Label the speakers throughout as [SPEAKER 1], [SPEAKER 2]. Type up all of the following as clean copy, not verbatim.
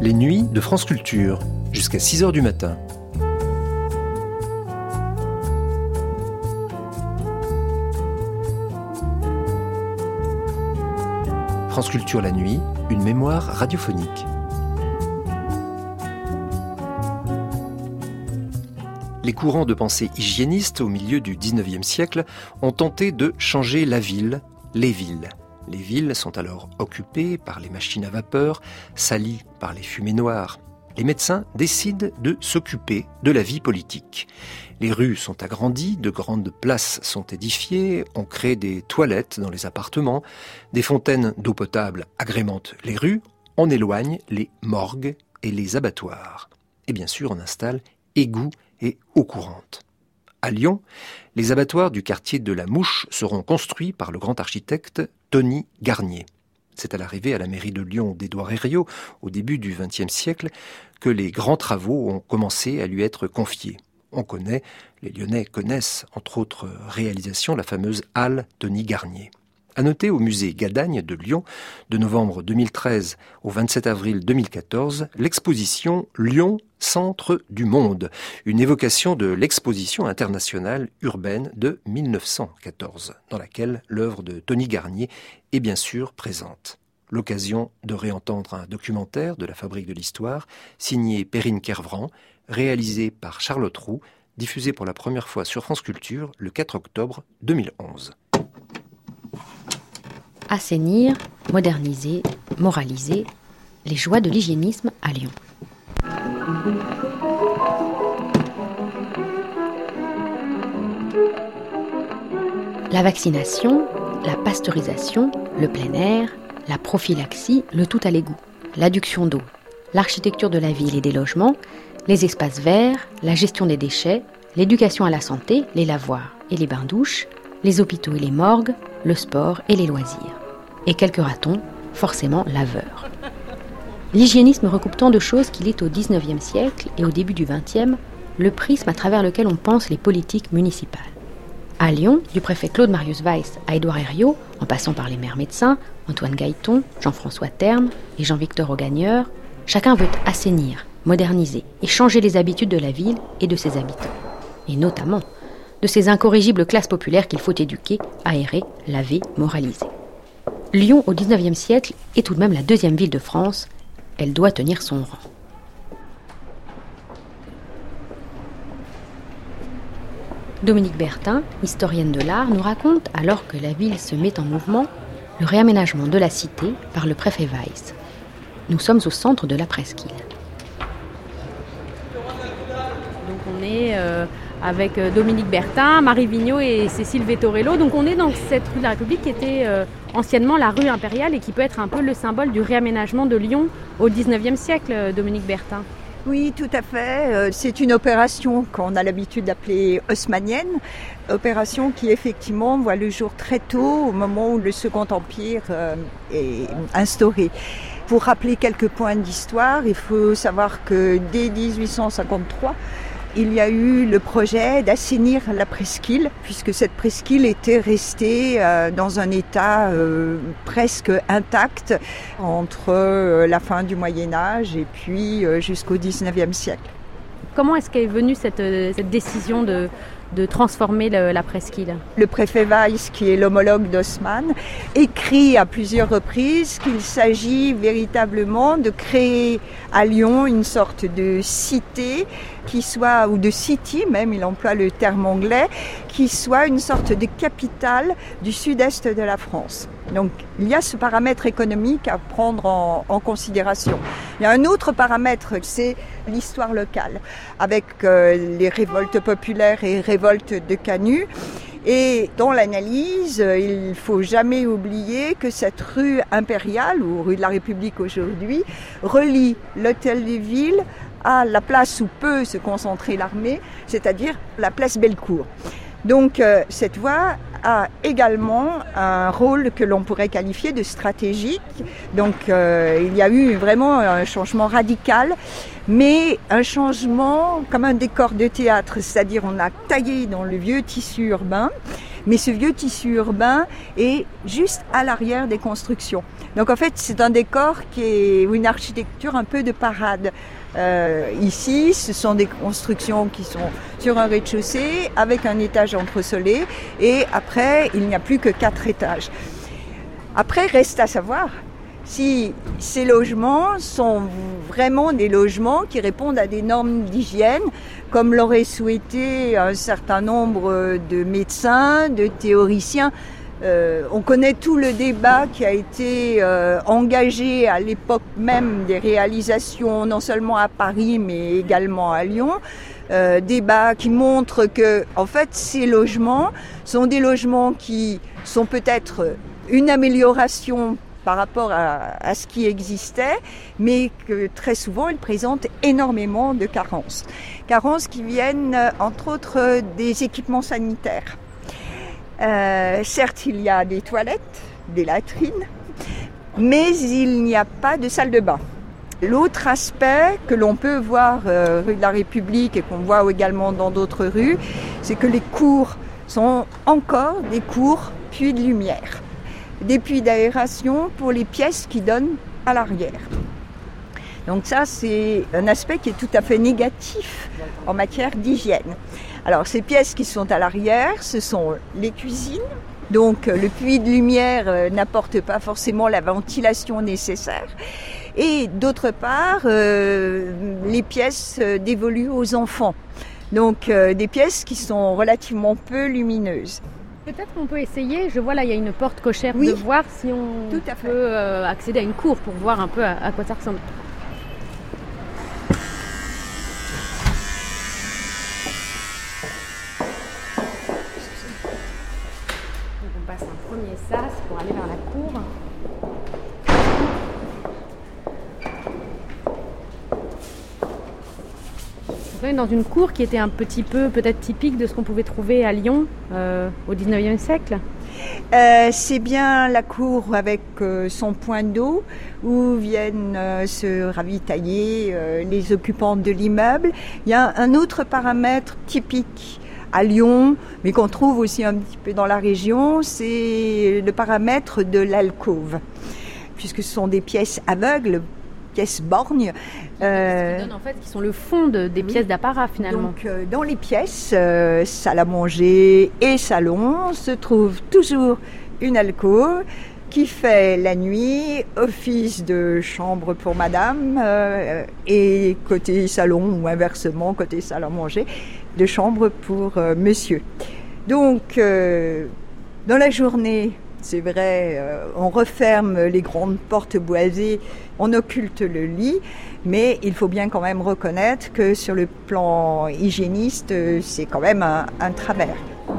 [SPEAKER 1] Les nuits de France Culture, jusqu'à 6h du matin. France Culture la nuit, une mémoire radiophonique. Les courants de pensée hygiénistes au milieu du XIXe siècle ont tenté de changer la ville, les villes. Les villes sont alors occupées par les machines à vapeur, salies par les fumées noires. Les médecins décident de s'occuper de la vie politique. Les rues sont agrandies, de grandes places sont édifiées, on crée des toilettes dans les appartements, des fontaines d'eau potable agrémentent les rues, on éloigne les morgues et les abattoirs. Et bien sûr, on installe égouts et eau courante. À Lyon, les abattoirs du quartier de la Mouche seront construits par le grand architecte Tony Garnier. C'est à l'arrivée à la mairie de Lyon d'Édouard Herriot, au début du XXe siècle, que les grands travaux ont commencé à lui être confiés. Les Lyonnais connaissent, entre autres réalisations, la fameuse halle Tony Garnier. À noter au musée Gadagne de Lyon, de novembre 2013 au 27 avril 2014, l'exposition Lyon, centre du monde, une évocation de l'exposition internationale urbaine de 1914, dans laquelle l'œuvre de Tony Garnier est bien sûr présente. L'occasion de réentendre un documentaire de la Fabrique de l'Histoire, signé Perrine Kervran, réalisé par Charlotte Roux, diffusé pour la première fois sur France Culture le 4 octobre 2011.
[SPEAKER 2] Assainir, moderniser, moraliser, les joies de l'hygiénisme à Lyon. La vaccination, la pasteurisation, le plein air, la prophylaxie, le tout à l'égout, l'adduction d'eau, l'architecture de la ville et des logements, les espaces verts, la gestion des déchets, l'éducation à la santé, les lavoirs et les bains-douches, les hôpitaux et les morgues, le sport et les loisirs. Et quelques ratons, forcément laveurs. L'hygiénisme recoupe tant de choses qu'il est au XIXe siècle et au début du XXe, le prisme à travers lequel on pense les politiques municipales. À Lyon, du préfet Claude Marius Weiss à Édouard Herriot, en passant par les maires médecins, Antoine Gailleton, Jean-François Terme et Jean-Victor Augagneur, chacun veut assainir, moderniser et changer les habitudes de la ville et de ses habitants. Et notamment de ces incorrigibles classes populaires qu'il faut éduquer, aérer, laver, moraliser. Lyon, au XIXe siècle, est tout de même la deuxième ville de France. Elle doit tenir son rang. Dominique Bertin, historienne de l'art, nous raconte, alors que la ville se met en mouvement, le réaménagement de la cité par le préfet Weiss. Nous sommes au centre de la presqu'île.
[SPEAKER 3] Donc on est avec Dominique Bertin, Marie Vigneault et Cécile Vettorello. Donc on est dans cette rue de la République qui était anciennement la rue impériale et qui peut être un peu le symbole du réaménagement de Lyon au XIXe siècle, Dominique Bertin.
[SPEAKER 4] Oui, tout à fait. C'est une opération qu'on a l'habitude d'appeler haussmannienne. Opération qui effectivement voit le jour très tôt, au moment où le Second Empire est instauré. Pour rappeler quelques points d'histoire, il faut savoir que dès 1853, il y a eu le projet d'assainir la presqu'île, puisque cette presqu'île était restée dans un état presque intact entre la fin du Moyen-Âge et puis jusqu'au XIXe siècle.
[SPEAKER 3] Comment est-ce qu'est venue cette décision de transformer la presqu'île ?
[SPEAKER 4] Le préfet Weiss, qui est l'homologue d'Haussmann, écrit à plusieurs reprises qu'il s'agit véritablement de créer à Lyon une sorte de cité qui soit, ou de city même, il emploie le terme anglais, qui soit une sorte de capitale du sud-est de la France. Donc il y a ce paramètre économique à prendre en considération. Il y a un autre paramètre, c'est l'histoire locale, avec les révoltes populaires et révoltes de Canut. Et dans l'analyse, il ne faut jamais oublier que cette rue impériale, ou rue de la République aujourd'hui, relie l'hôtel de ville à la place où peut se concentrer l'armée, c'est-à-dire la place Bellecour. Donc cette voie a également un rôle que l'on pourrait qualifier de stratégique. Donc il y a eu vraiment un changement radical, mais un changement comme un décor de théâtre, c'est-à-dire on a taillé dans le vieux tissu urbain Mais ce vieux tissu urbain est juste à l'arrière des constructions. Donc en fait, c'est un décor ou une architecture un peu de parade. Ici, ce sont des constructions qui sont sur un rez-de-chaussée avec un étage entresolé et après, il n'y a plus que 4 étages. Après, reste à savoir si ces logements sont vraiment des logements qui répondent à des normes d'hygiène, comme l'auraient souhaité un certain nombre de médecins, de théoriciens. On connaît tout le débat qui a été engagé à l'époque même des réalisations, non seulement à Paris, mais également à Lyon. Débat qui montre que, en fait, ces logements sont des logements qui sont peut-être une amélioration par rapport à ce qui existait, mais que très souvent, ils présentent énormément de carences. Carences qui viennent, entre autres, des équipements sanitaires. Certes, il y a des toilettes, des latrines, mais il n'y a pas de salle de bain. L'autre aspect que l'on peut voir rue de la République et qu'on voit également dans d'autres rues, c'est que les cours sont encore des cours puits de lumière. Des puits d'aération pour les pièces qui donnent à l'arrière. Donc ça, c'est un aspect qui est tout à fait négatif en matière d'hygiène. Alors ces pièces qui sont à l'arrière, ce sont les cuisines. Donc le puits de lumière n'apporte pas forcément la ventilation nécessaire. Et d'autre part, les pièces dévolues aux enfants. Donc des pièces qui sont relativement peu lumineuses.
[SPEAKER 3] Peut-être qu'on peut essayer, je vois là il y a une porte cochère,
[SPEAKER 4] oui,
[SPEAKER 3] de voir si on peut accéder à une cour pour voir un peu à quoi ça ressemble. Donc on passe un premier sas pour aller vers la cour. On est dans une cour qui était un petit peu peut-être typique de ce qu'on pouvait trouver à Lyon au 19e siècle.
[SPEAKER 4] C'est bien la cour avec son point d'eau où viennent se ravitailler les occupants de l'immeuble. Il y a un autre paramètre typique à Lyon, mais qu'on trouve aussi un petit peu dans la région, c'est le paramètre de l'alcôve, puisque ce sont des pièces aveugles, pièces borgnes.
[SPEAKER 3] Qui sont le fond des pièces d'apparat finalement.
[SPEAKER 4] Donc dans les pièces, salle à manger et salon, se trouve toujours une alcôve qui fait la nuit office de chambre pour madame et côté salon ou inversement côté salle à manger de chambre pour monsieur. Donc dans la journée, c'est vrai, on referme les grandes portes boisées, on occulte le lit, mais il faut bien quand même reconnaître que sur le plan hygiéniste, c'est quand même un travers.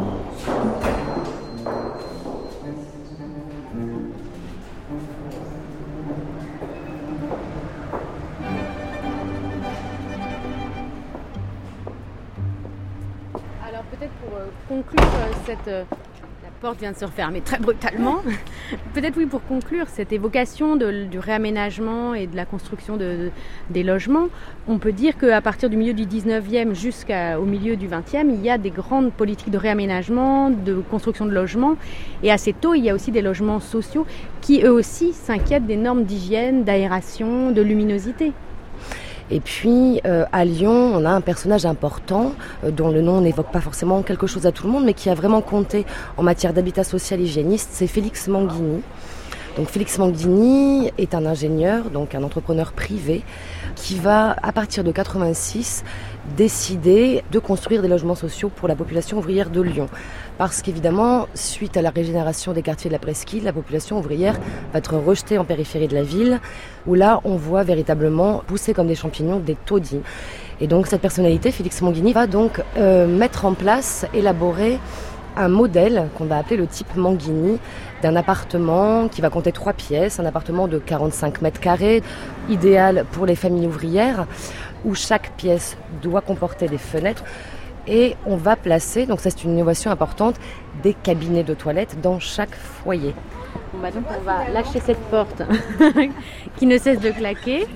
[SPEAKER 3] Alors peut-être pour conclure la porte vient de se refermer très brutalement. Peut-être oui, pour conclure cette évocation du réaménagement et de la construction des logements, on peut dire qu'à partir du milieu du 19e jusqu'au milieu du 20e, il y a des grandes politiques de réaménagement, de construction de logements. Et assez tôt, il y a aussi des logements sociaux qui eux aussi s'inquiètent des normes d'hygiène, d'aération, de luminosité.
[SPEAKER 5] Et puis, à Lyon, on a un personnage important dont le nom n'évoque pas forcément quelque chose à tout le monde, mais qui a vraiment compté en matière d'habitat social hygiéniste, c'est Félix Manguini. Donc Félix Manguini est un ingénieur, donc un entrepreneur privé, qui va, à partir de 86, décider de construire des logements sociaux pour la population ouvrière de Lyon. Parce qu'évidemment, suite à la régénération des quartiers de la Presqu'île, la population ouvrière va être rejetée en périphérie de la ville, où là, on voit véritablement pousser comme des champignons des taudis. Et donc cette personnalité, Félix Manguini, va donc mettre en place, élaborer un modèle qu'on va appeler le type Manguini, d'un appartement qui va compter 3 pièces, un appartement de 45 mètres carrés, idéal pour les familles ouvrières, où chaque pièce doit comporter des fenêtres. Et on va placer, donc ça c'est une innovation importante, des cabinets de toilettes dans chaque foyer.
[SPEAKER 3] Bon bah donc on va lâcher cette porte qui ne cesse de claquer.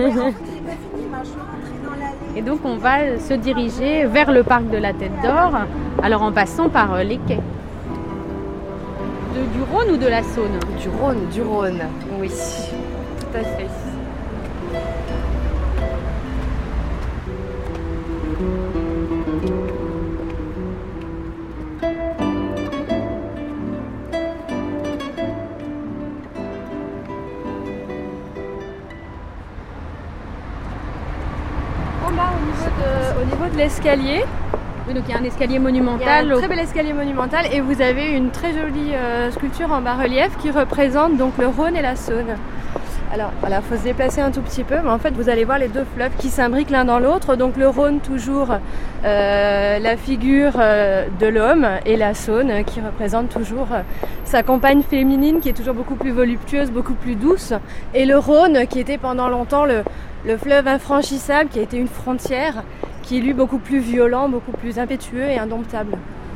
[SPEAKER 3] Et donc on va se diriger vers le parc de la Tête d'Or, alors en passant par les quais. du Rhône ou de la Saône?
[SPEAKER 5] Du Rhône, oui, tout à fait. Au niveau de l'escalier.
[SPEAKER 3] Oui, donc il y a un escalier monumental.
[SPEAKER 5] Il y a un très bel escalier monumental et vous avez une très jolie sculpture en bas-relief qui représente donc le Rhône et la Saône. Alors voilà, il faut se déplacer un tout petit peu, mais en fait vous allez voir les deux fleuves qui s'imbriquent l'un dans l'autre. Donc le Rhône toujours la figure de l'homme et la Saône qui représente toujours sa compagne féminine qui est toujours beaucoup plus voluptueuse, beaucoup plus douce. Et le Rhône qui était pendant longtemps le fleuve infranchissable, qui a été une frontière, qui est lui beaucoup plus violent, beaucoup plus impétueux et indomptable.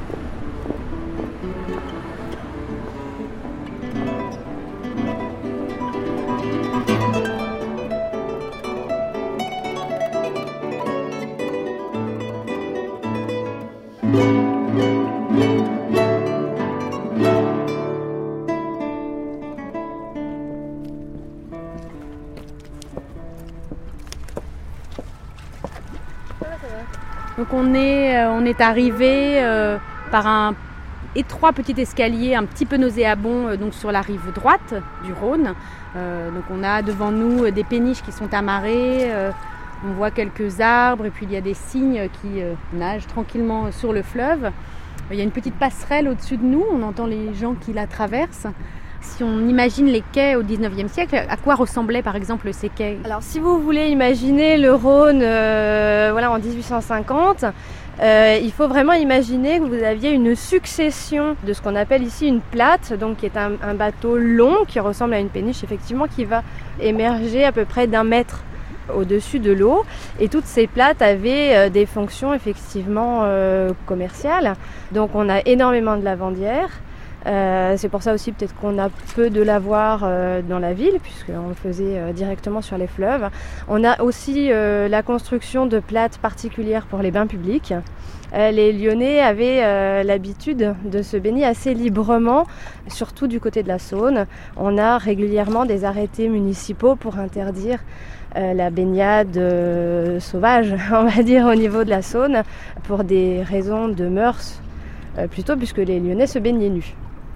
[SPEAKER 3] Donc on est arrivé par un étroit petit escalier un petit peu nauséabond donc sur la rive droite du Rhône. Donc on a devant nous des péniches qui sont amarrées, on voit quelques arbres et puis il y a des cygnes qui nagent tranquillement sur le fleuve. Il y a une petite passerelle au-dessus de nous, on entend les gens qui la traversent. Si on imagine les quais au 19e siècle, à quoi ressemblaient par exemple ces quais?
[SPEAKER 5] Alors si vous voulez imaginer le Rhône en 1850, il faut vraiment imaginer que vous aviez une succession de ce qu'on appelle ici une plate, donc qui est un bateau long qui ressemble à une péniche effectivement, qui va émerger à peu près d'1 mètre au-dessus de l'eau. Et toutes ces plates avaient des fonctions effectivement commerciales. Donc on a énormément de lavandières. C'est pour ça aussi peut-être qu'on a peu de lavoir dans la ville puisqu'on le faisait directement sur les fleuves. On a aussi la construction de plates particulières pour les bains publics. Les Lyonnais avaient l'habitude de se baigner assez librement, surtout du côté de la Saône. On a régulièrement des arrêtés municipaux pour interdire la baignade sauvage, on va dire, au niveau de la Saône, pour des raisons de mœurs plutôt, puisque les Lyonnais se baignaient nus.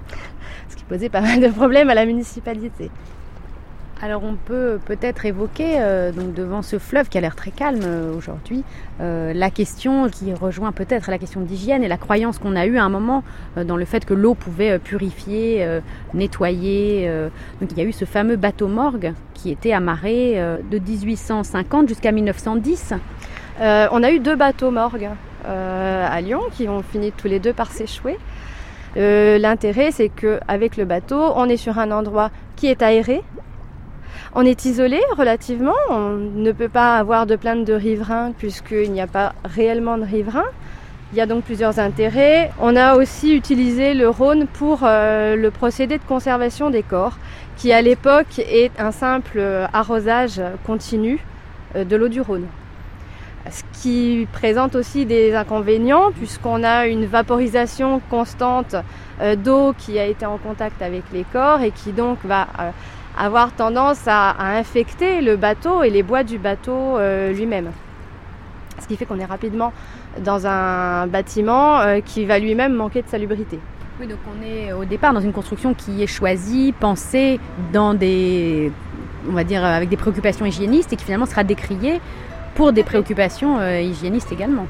[SPEAKER 5] Ce qui posait pas mal de problèmes à la municipalité.
[SPEAKER 3] Alors on peut peut-être évoquer, donc devant ce fleuve qui a l'air très calme aujourd'hui, la question qui rejoint peut-être la question d'hygiène et la croyance qu'on a eue à un moment dans le fait que l'eau pouvait purifier, nettoyer. Donc il y a eu ce fameux bateau morgue qui était amarré de 1850 jusqu'à 1910.
[SPEAKER 5] On a eu 2 bateaux morgues à Lyon qui ont fini tous les 2 par s'échouer. L'intérêt, c'est qu'avec le bateau, on est sur un endroit qui est aéré. On est isolé relativement, on ne peut pas avoir de plainte de riverains puisqu'il n'y a pas réellement de riverains. Il y a donc plusieurs intérêts. On a aussi utilisé le Rhône pour le procédé de conservation des corps, qui à l'époque est un simple arrosage continu de l'eau du Rhône. Ce qui présente aussi des inconvénients puisqu'on a une vaporisation constante d'eau qui a été en contact avec les corps et qui donc va avoir tendance à infecter le bateau et les bois du bateau lui-même. Ce qui fait qu'on est rapidement dans un bâtiment qui va lui-même manquer de salubrité.
[SPEAKER 3] Oui, donc on est au départ dans une construction qui est choisie, pensée dans avec des préoccupations hygiénistes et qui finalement sera décriée pour des préoccupations hygiénistes également.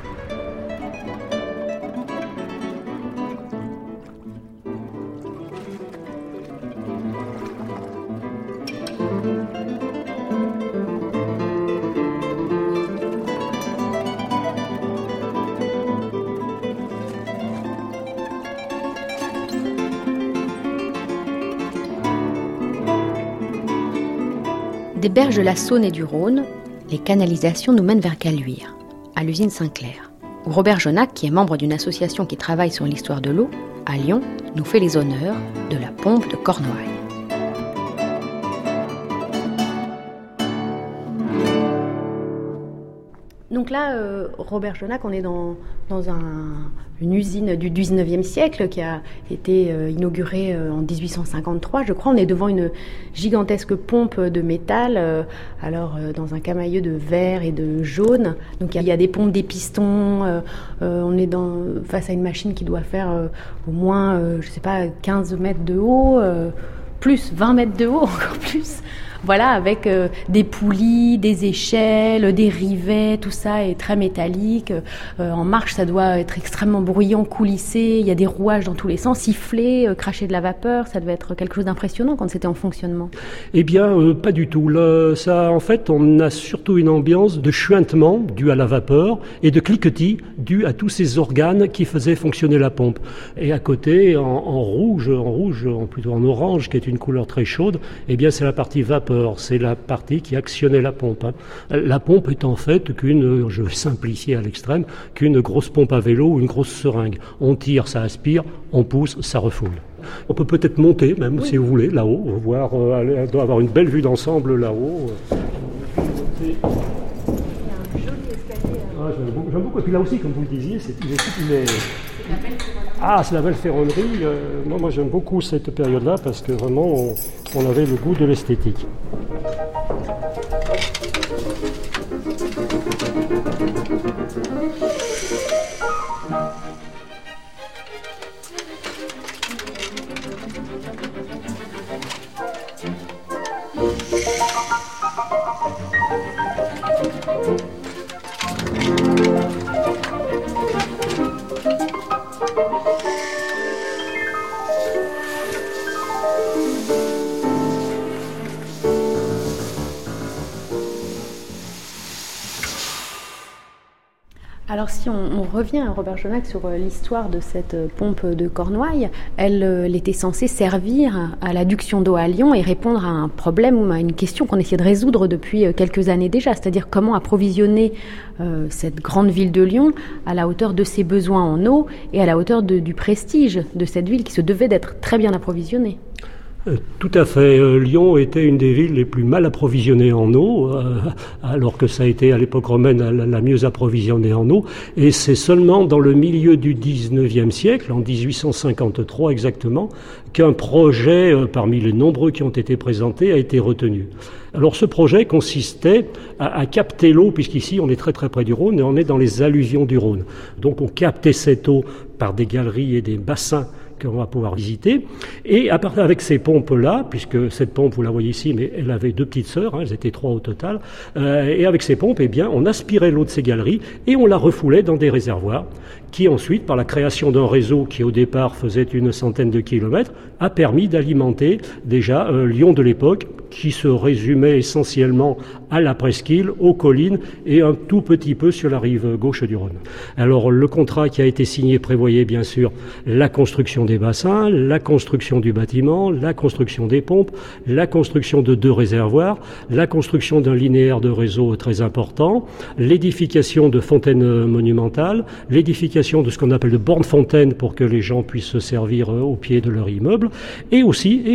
[SPEAKER 2] Des berges de la Saône et du Rhône, les canalisations nous mènent vers Caluire, à l'usine Saint-Clair, où Robert Jonac, qui est membre d'une association qui travaille sur l'histoire de l'eau, à Lyon, nous fait les honneurs de la pompe de Cornouailles. Donc là, Robert Jonac, on est dans une usine du 19e siècle qui a été inaugurée en 1853, je crois. On est devant une gigantesque pompe de métal, dans un camailleux de vert et de jaune. Donc il y a des pompes, des pistons. On est face à une machine qui doit faire au moins, 15 mètres de haut, plus 20 mètres de haut, encore plus. Voilà, avec des poulies, des échelles, des rivets, tout ça est très métallique. En marche, ça doit être extrêmement bruyant, coulissé. Il y a des rouages dans tous les sens, siffler, cracher de la vapeur. Ça devait être quelque chose d'impressionnant quand c'était en fonctionnement.
[SPEAKER 6] Eh bien, pas du tout. En fait, on a surtout une ambiance de chuintement dû à la vapeur et de cliquetis dû à tous ces organes qui faisaient fonctionner la pompe. Et à côté, plutôt en orange, qui est une couleur très chaude, eh bien, c'est la partie vapeur. C'est la partie qui actionnait la pompe. La pompe est en fait je vais simplifier à l'extrême, qu'une grosse pompe à vélo ou une grosse seringue. On tire, ça aspire, on pousse, ça refoule. On peut peut-être monter même, si vous voulez, là-haut, voir, on doit avoir une belle vue d'ensemble là-haut. Il y a un joli escalier. J'aime beaucoup. Et puis là aussi, comme vous le disiez, c'est la belle ferronnerie. Moi, j'aime beaucoup cette période-là parce que vraiment, on avait le goût de l'esthétique.
[SPEAKER 2] Alors si on revient à Robert Jonac sur l'histoire de cette pompe de Cornouailles, elle était censée servir à l'adduction d'eau à Lyon et répondre à un problème ou à une question qu'on essayait de résoudre depuis quelques années déjà, c'est-à-dire comment approvisionner cette grande ville de Lyon à la hauteur de ses besoins en eau et à la hauteur du prestige de cette ville qui se devait d'être très bien approvisionnée.
[SPEAKER 6] Tout à fait. Lyon était une des villes les plus mal approvisionnées en eau, alors que ça a été à l'époque romaine la mieux approvisionnée en eau. Et c'est seulement dans le milieu du 19e siècle, en 1853 exactement, qu'un projet, parmi les nombreux qui ont été présentés, a été retenu. Alors ce projet consistait à capter l'eau, puisqu'ici on est très très près du Rhône et on est dans les alluvions du Rhône. Donc on captait cette eau par des galeries et des bassins qu'on va pouvoir visiter. Et avec ces pompes-là, puisque cette pompe, vous la voyez ici, mais elle avait deux petites sœurs, elles étaient 3 au total, et avec ces pompes, eh bien, on aspirait l'eau de ces galeries et on la refoulait dans des réservoirs qui ensuite, par la création d'un réseau qui au départ faisait une centaine de kilomètres, a permis d'alimenter déjà Lyon de l'époque, qui se résumait essentiellement à la presqu'île, aux collines et un tout petit peu sur la rive gauche du Rhône. Alors le contrat qui a été signé prévoyait bien sûr la construction des bassins, la construction du bâtiment, la construction des pompes, la construction de 2 réservoirs, la construction d'un linéaire de réseau très important, l'édification de fontaines monumentales, l'édification de ce qu'on appelle de bornes-fontaines pour que les gens puissent se servir au pied de leur immeuble, et aussi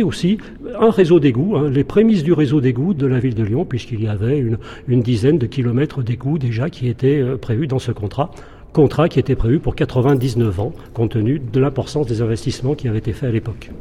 [SPEAKER 6] un réseau d'égouts, les prémices du réseau d'égouts de la ville de Lyon, puisqu'il y avait une dizaine de kilomètres d'égouts déjà qui étaient prévus dans ce contrat qui était prévu pour 99 ans, compte tenu de l'importance des investissements qui avaient été faits à l'époque.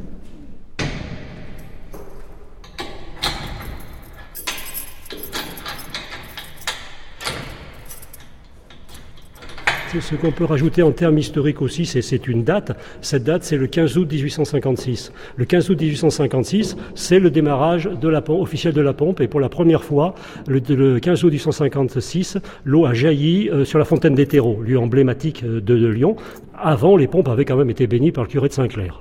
[SPEAKER 6] Ce qu'on peut rajouter en termes historiques aussi, c'est une date. Cette date, c'est le 15 août 1856. Le 15 août 1856, c'est le démarrage de la pompe, officiel de la pompe. Et pour la première fois, le 15 août 1856, l'eau a jailli sur la fontaine des Terreaux, lieu emblématique de Lyon. Avant, les pompes avaient quand même été bénies par le curé de Saint-Clair.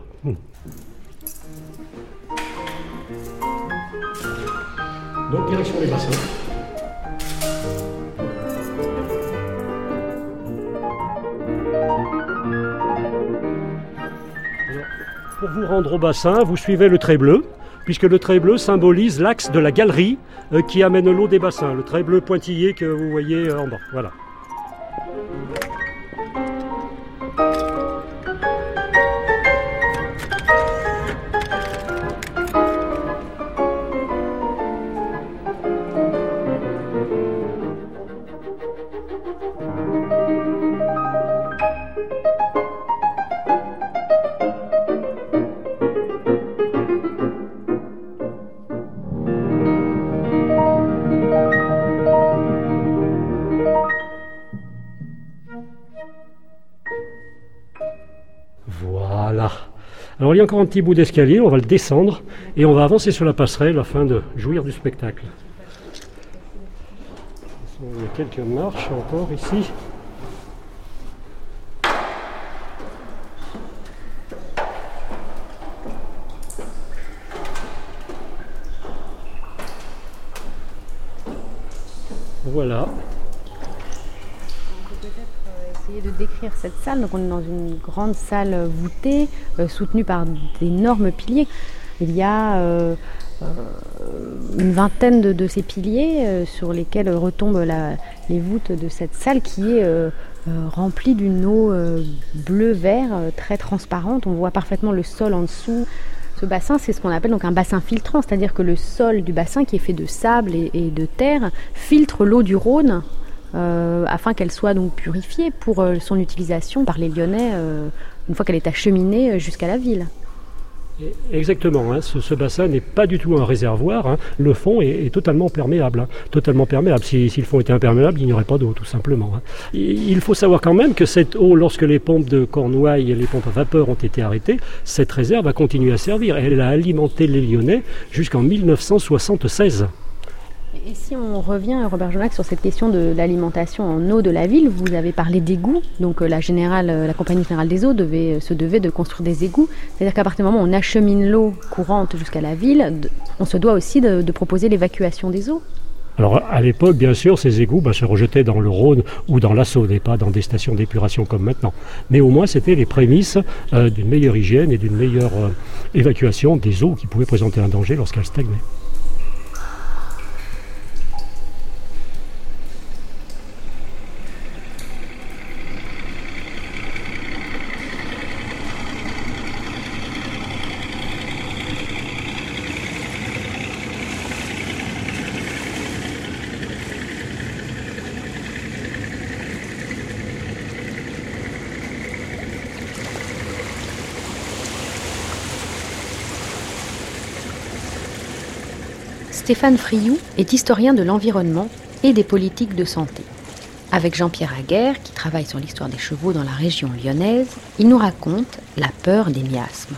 [SPEAKER 6] Donc, direction les bassins. Pour vous rendre au bassin, vous suivez le trait bleu, puisque le trait bleu symbolise l'axe de la galerie qui amène l'eau des bassins. Le trait bleu pointillé que vous voyez en bas. Voilà. Alors il y a encore un petit bout d'escalier, on va le descendre et on va avancer sur la passerelle afin de jouir du spectacle. Il y a quelques marches encore ici. Voilà.
[SPEAKER 3] On peut peut-être essayer de décrire cette salle. Donc on est dans une grande salle voûtée, soutenue par d'énormes piliers. Il y a une vingtaine de ces piliers sur lesquels retombent les voûtes de cette salle qui est remplie d'une eau bleu-vert très transparente. On voit parfaitement le sol en dessous. Ce bassin, c'est ce qu'on appelle donc un bassin filtrant, c'est-à-dire que le sol du bassin, qui est fait de sable et de terre, filtre l'eau du Rhône afin qu'elle soit donc purifiée pour son utilisation par les Lyonnais une fois qu'elle est acheminée jusqu'à la ville.
[SPEAKER 6] Exactement, hein, ce bassin n'est pas du tout un réservoir, hein. Le fond est totalement perméable, hein, totalement perméable. Si le fond était imperméable, il n'y aurait pas d'eau, tout simplement. Hein. Il faut savoir quand même que cette eau, lorsque les pompes de Cornouailles et les pompes à vapeur ont été arrêtées, cette réserve a continué à servir. Elle a alimenté les Lyonnais jusqu'en 1976.
[SPEAKER 3] Et si on revient, Robert Jonac, sur cette question de l'alimentation en eau de la ville, vous avez parlé d'égouts, donc la Compagnie Générale des Eaux se devait de construire des égouts. C'est-à-dire qu'à partir du moment où on achemine l'eau courante jusqu'à la ville, on se doit aussi de proposer l'évacuation des eaux.
[SPEAKER 6] Alors à l'époque, bien sûr, ces égouts se rejetaient dans le Rhône ou dans la Saône et pas dans des stations d'épuration comme maintenant. Mais au moins, c'était les prémices d'une meilleure hygiène et d'une meilleure évacuation des eaux qui pouvaient présenter un danger lorsqu'elles stagnaient.
[SPEAKER 2] Stéphane Frioux est historien de l'environnement et des politiques de santé. Avec Jean-Pierre Aguerre, qui travaille sur l'histoire des chevaux dans la région lyonnaise, il nous raconte la peur des miasmes.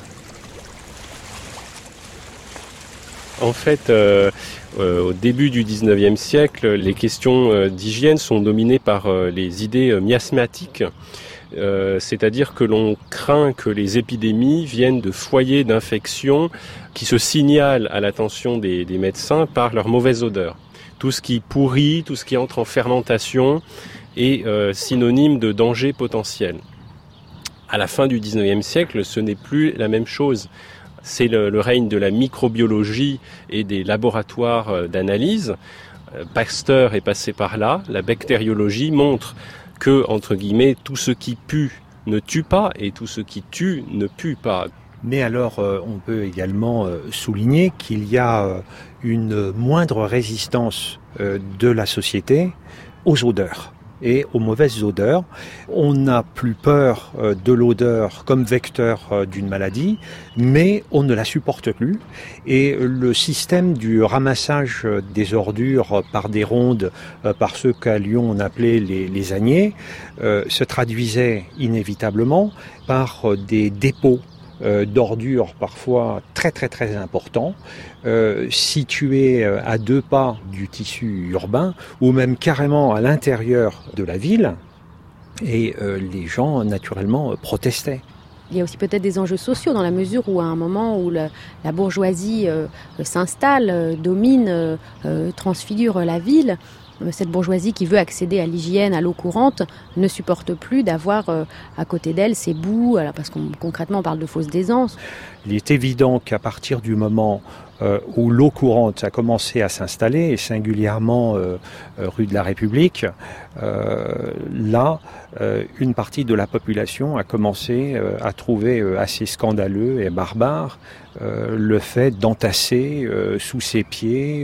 [SPEAKER 7] En fait, au début du 19e siècle, les questions d'hygiène sont dominées par les idées miasmatiques. C'est-à-dire que l'on craint que les épidémies viennent de foyers d'infection qui se signalent à l'attention des médecins par leur mauvaise odeur. Tout ce qui pourrit, tout ce qui entre en fermentation est synonyme de danger potentiel. À la fin du 19e siècle, ce n'est plus la même chose. C'est le règne de la microbiologie et des laboratoires d'analyse. Pasteur est passé par là. La bactériologie montre que, entre guillemets, tout ce qui pue ne tue pas et tout ce qui tue ne pue pas.
[SPEAKER 8] Mais alors, on peut également souligner qu'il y a une moindre résistance de la société aux odeurs et aux mauvaises odeurs. On n'a plus peur de l'odeur comme vecteur d'une maladie, mais on ne la supporte plus. Et le système du ramassage des ordures par des rondes, par ceux qu'à Lyon on appelait les âniers, se traduisait inévitablement par des dépôts d'ordures parfois très très très importants, situés à 2 pas du tissu urbain ou même carrément à l'intérieur de la ville, et les gens naturellement protestaient.
[SPEAKER 3] Il y a aussi peut-être des enjeux sociaux dans la mesure où à un moment où la bourgeoisie s'installe, domine, transfigure la ville, cette bourgeoisie qui veut accéder à l'hygiène, à l'eau courante, ne supporte plus d'avoir à côté d'elle ces boues, parce qu'on concrètement on parle de fosses d'aisance.
[SPEAKER 8] Il est évident qu'à partir du moment où l'eau courante a commencé à s'installer, et singulièrement rue de la République, là, une partie de la population a commencé à trouver assez scandaleux et barbare le fait d'entasser sous ses pieds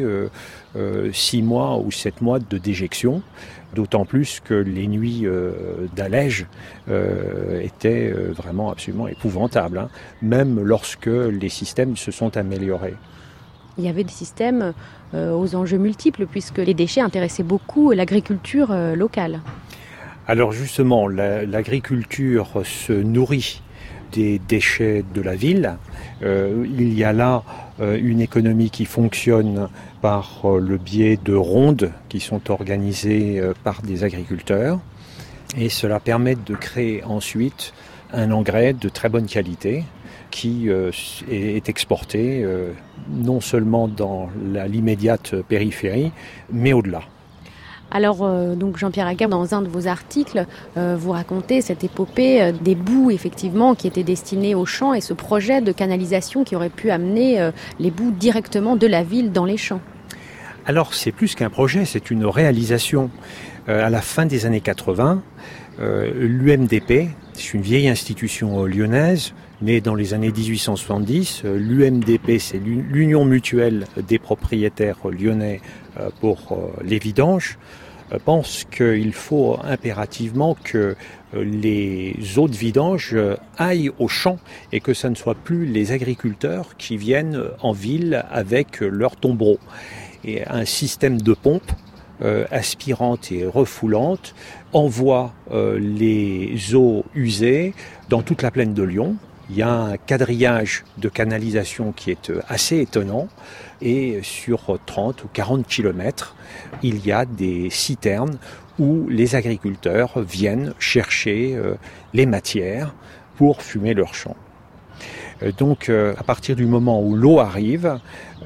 [SPEAKER 8] 6 mois ou 7 mois de déjection, d'autant plus que les nuits d'allège étaient vraiment absolument épouvantables, hein, même lorsque les systèmes se sont améliorés.
[SPEAKER 3] Il y avait des systèmes aux enjeux multiples, puisque les déchets intéressaient beaucoup l'agriculture locale.
[SPEAKER 8] Alors justement, l'agriculture se nourrit des déchets de la ville. Il y a là une économie qui fonctionne par le biais de rondes qui sont organisées par des agriculteurs. Et cela permet de créer ensuite un engrais de très bonne qualité qui est exporté non seulement dans l'immédiate périphérie, mais au-delà.
[SPEAKER 2] Alors, donc Jean-Pierre Aguerre, dans un de vos articles, vous racontez cette épopée des boues, effectivement, qui étaient destinées aux champs et ce projet de canalisation qui aurait pu amener les boues directement de la ville dans les champs.
[SPEAKER 8] Alors, c'est plus qu'un projet, c'est une réalisation. À la fin des années 80, l'UMDP, c'est une vieille institution lyonnaise, née dans les années 1870. L'UMDP, c'est l'Union mutuelle des propriétaires lyonnais pour les vidanges, pense qu'il faut impérativement que les eaux de vidange aillent aux champs et que ce ne soit plus les agriculteurs qui viennent en ville avec leurs tombereaux. Et un système de pompe aspirante et refoulante envoie les eaux usées dans toute la plaine de Lyon. Il y a un quadrillage de canalisation qui est assez étonnant et sur 30 ou 40 kilomètres, il y a des citernes où les agriculteurs viennent chercher les matières pour fumer leurs champs. Donc à partir du moment où l'eau arrive,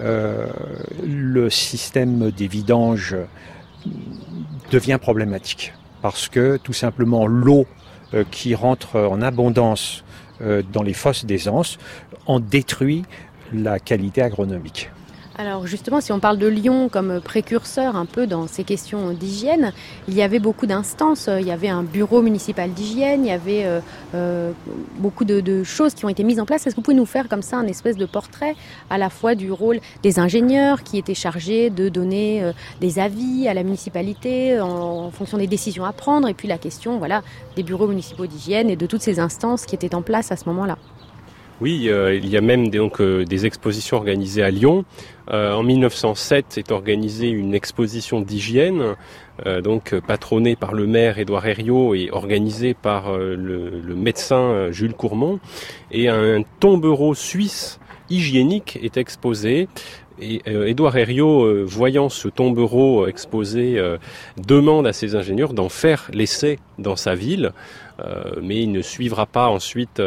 [SPEAKER 8] le système des vidanges devient problématique parce que tout simplement l'eau qui rentre en abondance dans les fosses d'aisance en détruit la qualité agronomique.
[SPEAKER 2] Alors justement, si on parle de Lyon comme précurseur un peu dans ces questions d'hygiène, il y avait beaucoup d'instances, il y avait un bureau municipal d'hygiène, il y avait beaucoup de choses qui ont été mises en place. Est-ce que vous pouvez nous faire comme ça un espèce de portrait à la fois du rôle des ingénieurs qui étaient chargés de donner des avis à la municipalité en fonction des décisions à prendre et puis la question des bureaux municipaux d'hygiène et de toutes ces instances qui étaient en place à ce moment-là?
[SPEAKER 7] Oui, il y a même des expositions organisées à Lyon. En 1907 est organisée une exposition d'hygiène, patronnée par le maire Édouard Herriot et organisée par le médecin Jules Courmont. Et un tombereau suisse hygiénique est exposé. Et Édouard Herriot, voyant ce tombereau exposé, demande à ses ingénieurs d'en faire l'essai dans sa ville. Mais il ne suivra pas ensuite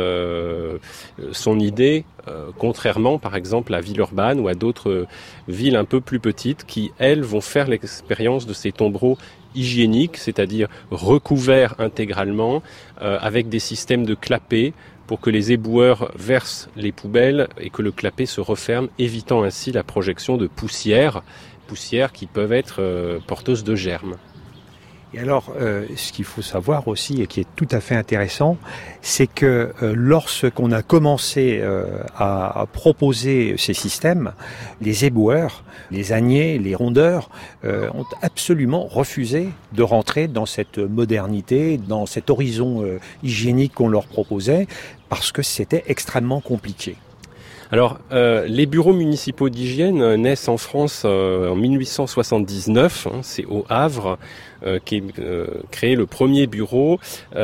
[SPEAKER 7] son idée, contrairement par exemple à Villeurbanne ou à d'autres villes un peu plus petites qui, elles, vont faire l'expérience de ces tombereaux hygiéniques, c'est-à-dire recouverts intégralement avec des systèmes de clapets pour que les éboueurs versent les poubelles et que le clapet se referme, évitant ainsi la projection de poussières qui peuvent être porteuses de germes.
[SPEAKER 8] Et alors, ce qu'il faut savoir aussi, et qui est tout à fait intéressant, c'est que lorsqu'on a commencé à proposer ces systèmes, les éboueurs, les âniers, les rondeurs ont absolument refusé de rentrer dans cette modernité, dans cet horizon hygiénique qu'on leur proposait, parce que c'était extrêmement compliqué.
[SPEAKER 7] Alors, les bureaux municipaux d'hygiène naissent en France en 1879. C'est au Havre qu'est créé le premier bureau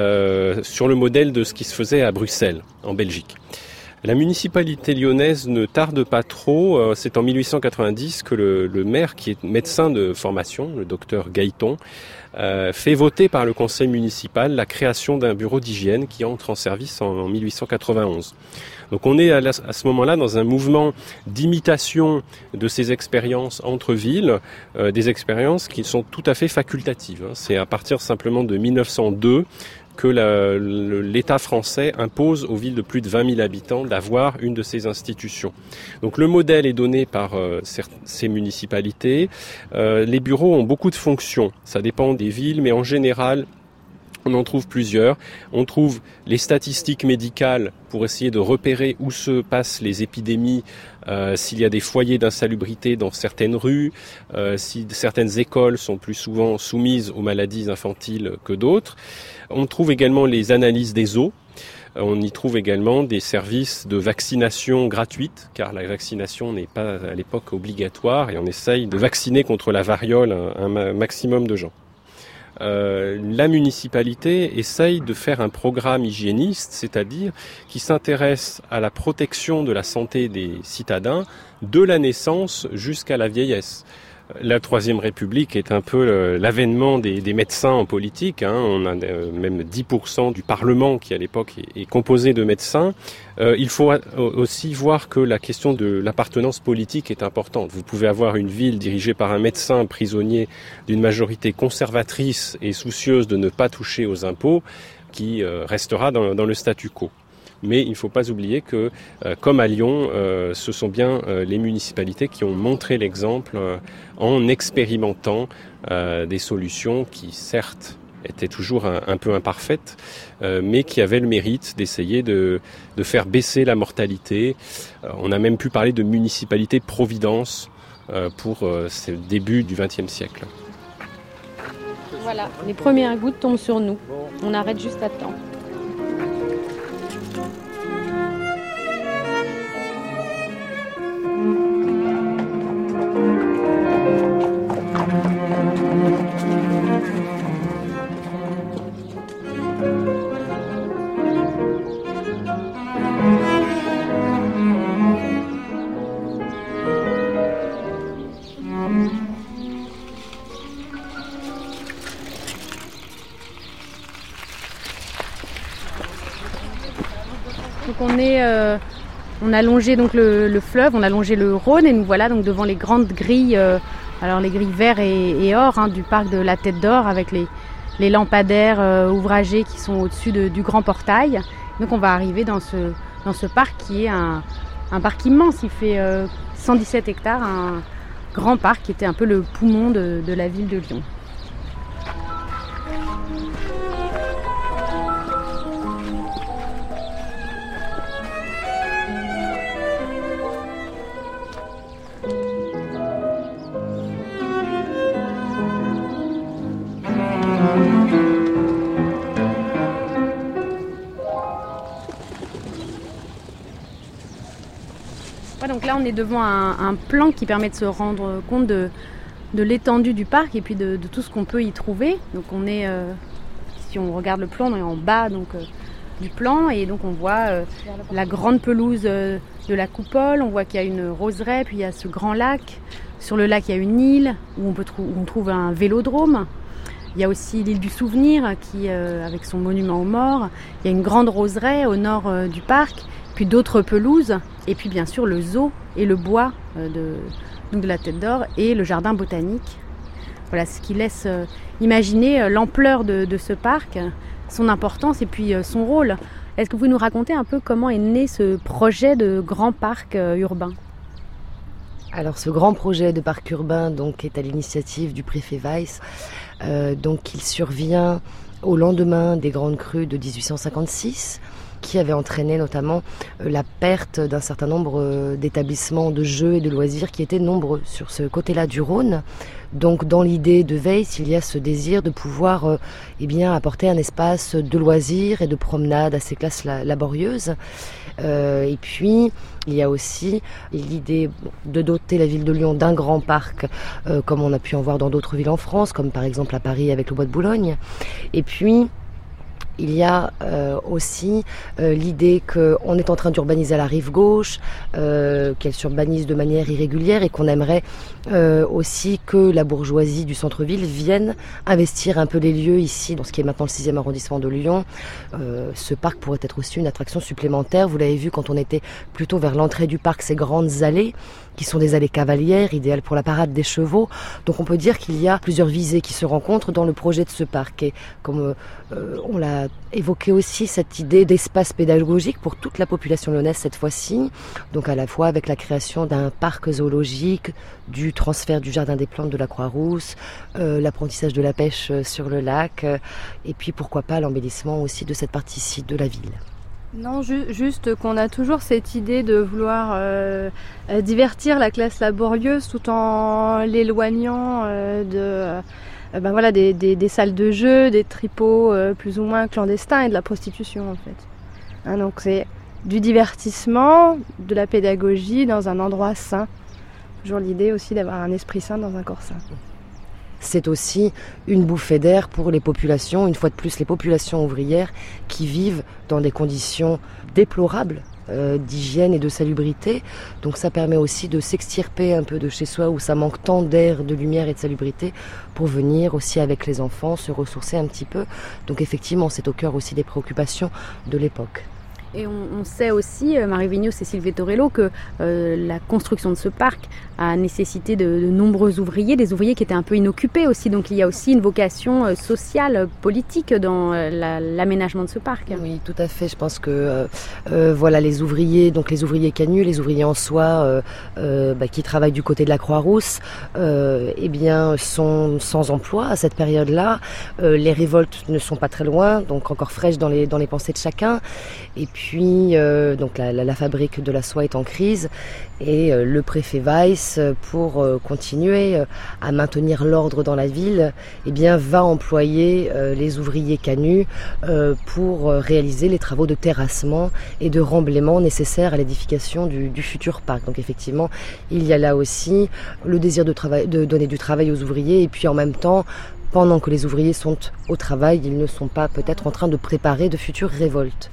[SPEAKER 7] sur le modèle de ce qui se faisait à Bruxelles, en Belgique. La municipalité lyonnaise ne tarde pas trop. C'est en 1890 que le maire, qui est médecin de formation, le docteur Gailleton, fait voter par le conseil municipal la création d'un bureau d'hygiène qui entre en service en 1891. Donc on est à ce moment-là dans un mouvement d'imitation de ces expériences entre villes, des expériences qui sont tout à fait facultatives. C'est à partir simplement de 1902 que l'État français impose aux villes de plus de 20 000 habitants d'avoir une de ces institutions. Donc le modèle est donné par ces municipalités. Les bureaux ont beaucoup de fonctions. Ça dépend des villes, mais en général, on en trouve plusieurs. On trouve les statistiques médicales pour essayer de repérer où se passent les épidémies, s'il y a des foyers d'insalubrité dans certaines rues, si certaines écoles sont plus souvent soumises aux maladies infantiles que d'autres. On trouve également les analyses des eaux. On y trouve également des services de vaccination gratuite, car la vaccination n'est pas à l'époque obligatoire et on essaye de vacciner contre la variole un maximum de gens. la municipalité essaye de faire un programme hygiéniste, c'est-à-dire qui s'intéresse à la protection de la santé des citadins de la naissance jusqu'à la vieillesse. La Troisième République est un peu l'avènement des médecins en politique. On a même 10% du Parlement qui à l'époque est composé de médecins. Il faut aussi voir que la question de l'appartenance politique est importante. Vous pouvez avoir une ville dirigée par un médecin prisonnier d'une majorité conservatrice et soucieuse de ne pas toucher aux impôts qui restera dans le statu quo. Mais il ne faut pas oublier que, comme à Lyon, ce sont bien les municipalités qui ont montré l'exemple en expérimentant des solutions qui, certes, étaient toujours un peu imparfaites, mais qui avaient le mérite d'essayer de faire baisser la mortalité. On a même pu parler de municipalité Providence pour ce début du XXe siècle.
[SPEAKER 3] Voilà, les premières gouttes tombent sur nous. On arrête juste à temps. Donc on a longé donc le fleuve, on a longé le Rhône et nous voilà donc devant les grandes grilles, alors les grilles vert et or du parc de la Tête d'Or avec les lampadaires ouvragés qui sont au-dessus du grand portail. Donc on va arriver dans ce parc qui est un parc immense, il fait 117 hectares, un grand parc qui était un peu le poumon de la ville de Lyon. Donc là, on est devant un plan qui permet de se rendre compte de l'étendue du parc et puis de tout ce qu'on peut y trouver. Donc on est, si on regarde le plan, on est en bas du plan et donc on voit la grande pelouse de la coupole, on voit qu'il y a une roseraie, puis il y a ce grand lac. Sur le lac, il y a une île où on trouve un vélodrome. Il y a aussi l'île du Souvenir qui, avec son monument aux morts. Il y a une grande roseraie au nord du parc, puis d'autres pelouses, et puis bien sûr le zoo et le bois de la Tête d'Or et le jardin botanique. Voilà ce qui laisse imaginer l'ampleur de ce parc, son importance et puis son rôle. Est-ce que vous pouvez nous raconter un peu comment est né ce projet de grand parc urbain ?
[SPEAKER 5] Alors ce grand projet de parc urbain donc, est à l'initiative du préfet Weiss. Donc il survient au lendemain des grandes crues de 1856 qui avait entraîné notamment la perte d'un certain nombre d'établissements de jeux et de loisirs qui étaient nombreux sur ce côté-là du Rhône. Donc dans l'idée de Weiss, il y a ce désir de pouvoir apporter un espace de loisirs et de promenade à ces classes laborieuses. Et puis il y a aussi l'idée de doter la ville de Lyon d'un grand parc, comme on a pu en voir dans d'autres villes en France, comme par exemple à Paris avec le Bois de Boulogne. Et puis il y a aussi l'idée qu'on est en train d'urbaniser à la rive gauche, qu'elle s'urbanise de manière irrégulière et qu'on aimerait aussi que la bourgeoisie du centre-ville vienne investir un peu les lieux ici, dans ce qui est maintenant le 6e arrondissement de Lyon. Ce parc pourrait être aussi une attraction supplémentaire. Vous l'avez vu quand on était plutôt vers l'entrée du parc, ces grandes allées qui sont des allées cavalières, idéales pour la parade des chevaux. Donc on peut dire qu'il y a plusieurs visées qui se rencontrent dans le projet de ce parc. Et comme on l'a évoqué aussi, cette idée d'espace pédagogique pour toute la population lyonnaise cette fois-ci. Donc à la fois avec la création d'un parc zoologique, du transfert du jardin des plantes de la Croix-Rousse, l'apprentissage de la pêche sur le lac, et puis pourquoi pas l'embellissement aussi de cette partie-ci de la ville.
[SPEAKER 9] Non, juste qu'on a toujours cette idée de vouloir divertir la classe laborieuse tout en l'éloignant des salles de jeu, des tripots plus ou moins clandestins et de la prostitution en fait. Donc c'est du divertissement, de la pédagogie dans un endroit sain. Toujours l'idée aussi d'avoir un esprit sain dans un corps sain.
[SPEAKER 5] c'est aussi une bouffée d'air pour les populations, une fois de plus les populations ouvrières qui vivent dans des conditions déplorables d'hygiène et de salubrité. Donc ça permet aussi de s'extirper un peu de chez soi où ça manque tant d'air, de lumière et de salubrité pour venir aussi avec les enfants se ressourcer un petit peu. Donc effectivement, c'est au cœur aussi des préoccupations de l'époque.
[SPEAKER 3] Et on sait aussi, Marie Vigneault, Cécile Vettorello, que la construction de ce parc a nécessité de nombreux ouvriers, des ouvriers qui étaient un peu inoccupés aussi. Donc il y a aussi une vocation sociale, politique dans l'aménagement de ce parc.
[SPEAKER 5] Oui, tout à fait. Je pense que voilà, les ouvriers, donc les ouvriers canuts, les ouvriers en soie qui travaillent du côté de la Croix-Rousse, eh bien, sont sans emploi à cette période-là. Les révoltes ne sont pas très loin, donc encore fraîches dans les pensées de chacun. Et puis, donc la fabrique de la soie est en crise et le préfet Weiss, pour continuer à maintenir l'ordre dans la ville, eh bien, va employer les ouvriers canuts pour réaliser les travaux de terrassement et de remblaiement nécessaires à l'édification du futur parc. Donc effectivement, il y a là aussi le désir de donner du travail aux ouvriers et puis en même temps, pendant que les ouvriers sont au travail, ils ne sont pas peut-être en train de préparer de futures révoltes.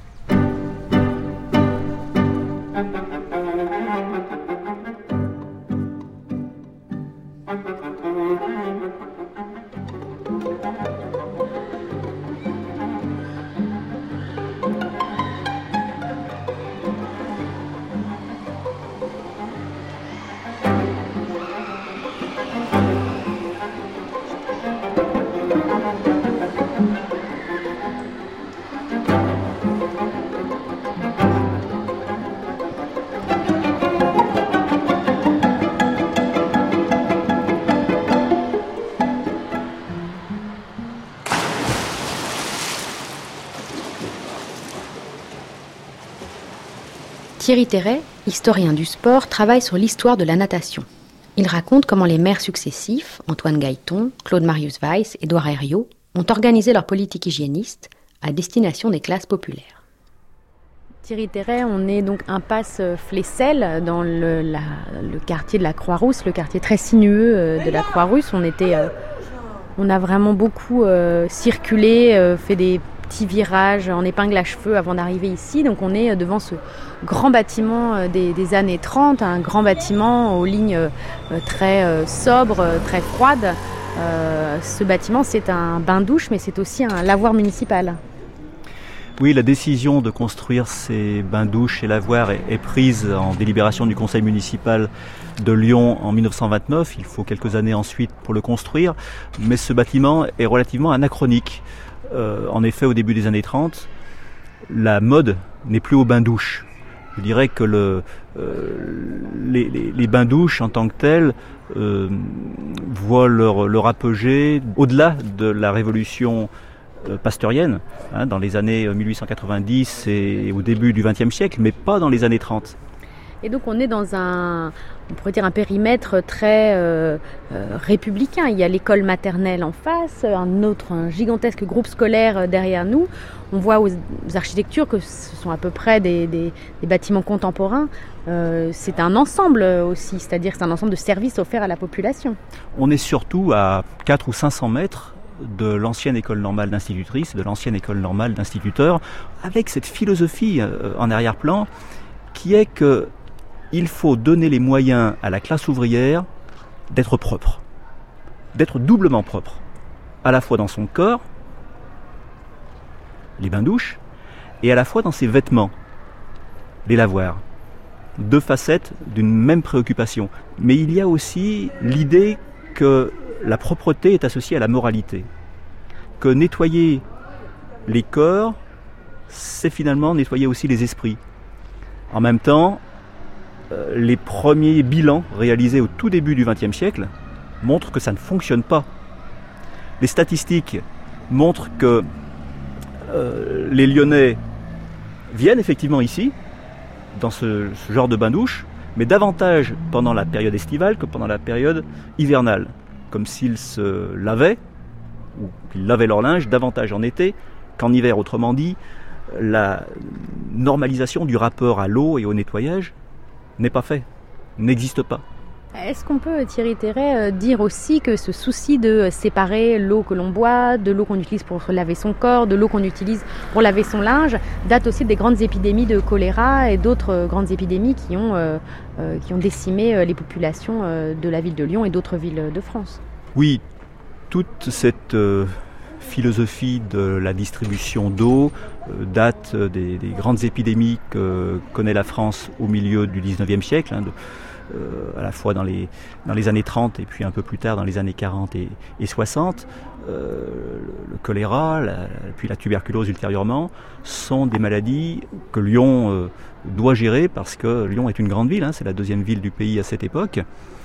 [SPEAKER 2] Thierry Terret, historien du sport, travaille sur l'histoire de la natation. Il raconte comment les maires successifs, Antoine Gailleton, Claude Marius Weiss, Édouard Herriot, ont organisé leur politique hygiéniste à destination des classes populaires.
[SPEAKER 3] Thierry Terret, on est donc impasse Flessel dans le quartier de la Croix-Rousse, le quartier très sinueux de la Croix-Rousse. On a vraiment beaucoup circulé, fait des petits virages en épingle à cheveux avant d'arriver ici. Donc on est devant ce grand bâtiment des années 30, un grand bâtiment aux lignes très sobres, très froides. Ce bâtiment, c'est un bain-douche, mais c'est aussi un lavoir municipal.
[SPEAKER 10] Oui, la décision de construire ces bains-douches et lavoirs est prise en délibération du conseil municipal de Lyon en 1929. Il faut quelques années ensuite pour le construire, mais ce bâtiment est relativement anachronique. En effet, au début des années 30, la mode n'est plus aux bains-douches. Je dirais que les bains-douches en tant que tels voient leur apogée au-delà de la révolution pasteurienne, dans les années 1890 et au début du XXe siècle, mais pas dans les années 30.
[SPEAKER 3] Et donc on est dans un périmètre très républicain. Il y a l'école maternelle en face, un gigantesque groupe scolaire derrière nous. On voit aux architectures que ce sont à peu près des bâtiments contemporains. C'est un ensemble aussi, c'est-à-dire que c'est un ensemble de services offerts à la population.
[SPEAKER 10] On est surtout à 400 ou 500 mètres de l'ancienne école normale d'institutrices et de l'ancienne école normale d'instituteurs, avec cette philosophie en arrière-plan qui est que il faut donner les moyens à la classe ouvrière d'être propre, d'être doublement propre, à la fois dans son corps, les bains-douches, et à la fois dans ses vêtements, les lavoirs. Deux facettes d'une même préoccupation. Mais il y a aussi l'idée que la propreté est associée à la moralité, que nettoyer les corps, c'est finalement nettoyer aussi les esprits. En même temps, les premiers bilans réalisés au tout début du XXe siècle montrent que ça ne fonctionne pas. Les statistiques montrent que les Lyonnais viennent effectivement ici, dans ce genre de bain-douche, mais davantage pendant la période estivale que pendant la période hivernale, comme s'ils se lavaient, ou qu'ils lavaient leur linge davantage en été qu'en hiver. Autrement dit, la normalisation du rapport à l'eau et au nettoyage n'est pas fait, n'existe pas.
[SPEAKER 3] Est-ce qu'on peut, Thierry Terray, dire aussi que ce souci de séparer l'eau que l'on boit, de l'eau qu'on utilise pour laver son corps, de l'eau qu'on utilise pour laver son linge, date aussi des grandes épidémies de choléra et d'autres grandes épidémies qui ont décimé les populations de la ville de Lyon et d'autres villes de France?
[SPEAKER 10] Oui, toute cette philosophie de la distribution d'eau date des grandes épidémies que connaît la France au milieu du 19e siècle, à la fois dans les années 30 et puis un peu plus tard dans les années 40 et 60. Le choléra, puis la tuberculose ultérieurement, sont des maladies que Lyon doit gérer parce que Lyon est une grande ville, c'est la deuxième ville du pays à cette époque.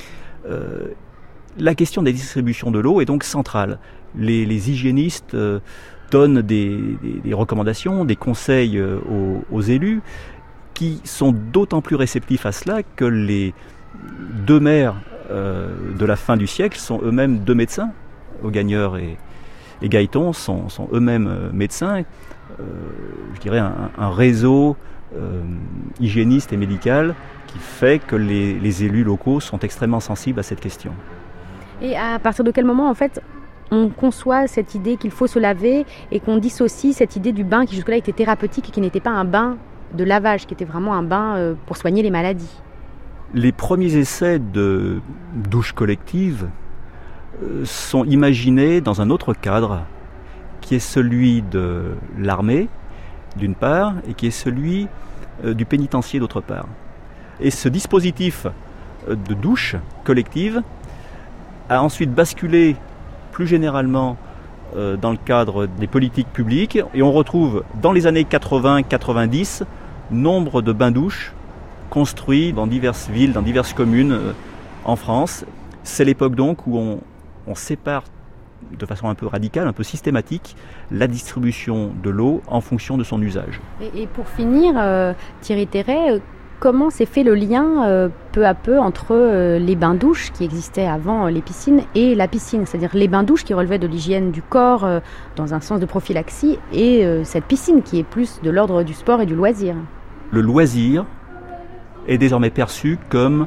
[SPEAKER 10] La question des distributions de l'eau est donc centrale. Les hygiénistes donnent des recommandations, des conseils aux élus qui sont d'autant plus réceptifs à cela que les deux maires de la fin du siècle sont eux-mêmes deux médecins. Augagneur et Gaëton sont eux-mêmes médecins. Je dirais un réseau hygiéniste et médical qui fait que les élus locaux sont extrêmement sensibles à cette question.
[SPEAKER 3] Et à partir de quel moment, en fait, on conçoit cette idée qu'il faut se laver et qu'on dissocie cette idée du bain qui jusque-là était thérapeutique et qui n'était pas un bain de lavage, qui était vraiment un bain pour soigner les maladies?
[SPEAKER 10] Les premiers essais de douche collective sont imaginés dans un autre cadre qui est celui de l'armée, d'une part, et qui est celui du pénitencier, d'autre part. Et ce dispositif de douche collective a ensuite basculé plus généralement dans le cadre des politiques publiques, et on retrouve dans les années 80-90 nombre de bains-douches construits dans diverses villes, dans diverses communes en France. C'est l'époque donc où on sépare de façon un peu radicale, un peu systématique, la distribution de l'eau en fonction de son usage.
[SPEAKER 3] Et pour finir, Thierry Terray, comment s'est fait le lien peu à peu entre les bains-douches qui existaient avant les piscines et la piscine, c'est-à-dire les bains-douches qui relevaient de l'hygiène du corps dans un sens de prophylaxie et cette piscine qui est plus de l'ordre du sport et du loisir?
[SPEAKER 10] Le loisir est désormais perçu comme